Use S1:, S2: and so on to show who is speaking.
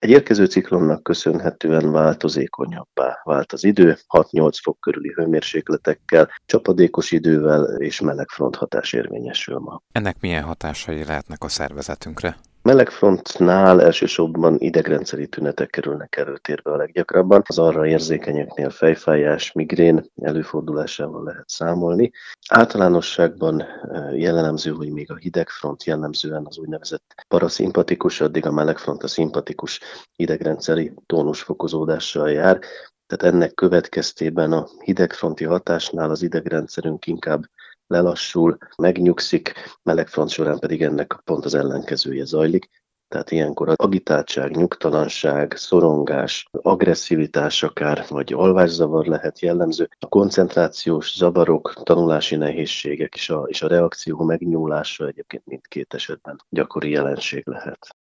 S1: Egy érkező ciklonnak köszönhetően változékonyabbá vált az idő, 6-8 fok körüli hőmérsékletekkel, csapadékos idővel és melegfront hatás érvényesül ma.
S2: Ennek milyen hatásai lehetnek a szervezetünkre?
S1: Melegfrontnál elsősorban idegrendszeri tünetek kerülnek előtérbe a leggyakrabban. Az arra érzékenyeknél fejfájás, migrén előfordulásával lehet számolni. Általánosságban jellemző, hogy még a hidegfront jellemzően az úgynevezett paraszimpatikus, addig a melegfront a szimpatikus idegrendszeri tónusfokozódással jár. Tehát ennek következtében a hidegfronti hatásnál az idegrendszerünk inkább lelassul, megnyugszik, melegfront során pedig ennek pont az ellenkezője zajlik. Tehát ilyenkor az agitáltság, nyugtalanság, szorongás, agresszivitás akár, vagy alvászavar lehet jellemző. A koncentrációs zavarok, tanulási nehézségek és a reakció megnyúlása egyébként mindkét esetben gyakori jelenség lehet.